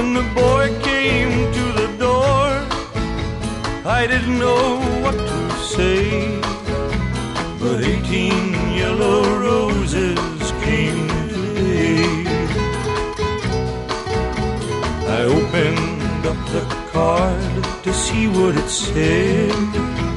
When the boy came to the door, I didn't know what to say, but 18 yellow roses came today. I opened up the card to see what it said.